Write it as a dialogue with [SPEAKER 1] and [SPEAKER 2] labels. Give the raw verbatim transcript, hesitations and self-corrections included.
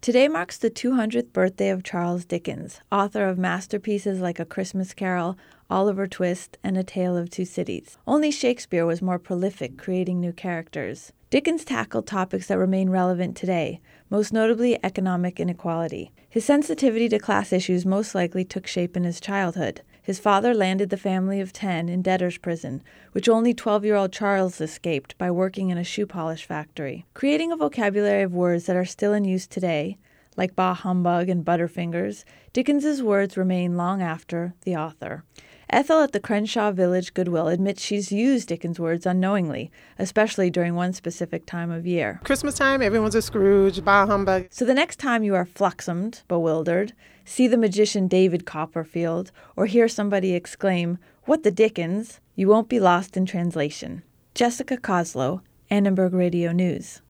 [SPEAKER 1] Today marks the two hundredth birthday of Charles Dickens, author of masterpieces like A Christmas Carol, Oliver Twist, and A Tale of Two Cities. Only Shakespeare was more prolific, creating new characters. Dickens tackled topics that remain relevant today, most notably economic inequality. His sensitivity to class issues most likely took shape in his childhood. His father landed the family of ten in debtor's prison, which only twelve-year-old Charles escaped by working in a shoe polish factory. Creating a vocabulary of words that are still in use today, like bah humbug and butterfingers, Dickens's words remain long after the author. Ethel at the Crenshaw Village Goodwill admits she's used Dickens' words unknowingly, especially during one specific time of year.
[SPEAKER 2] Christmas time, everyone's a Scrooge, bah humbug.
[SPEAKER 1] So the next time you are fluxumed, bewildered, see the magician David Copperfield, or hear somebody exclaim, "What the Dickens?" you won't be lost in translation. Jessica Koslow, Annenberg Radio News.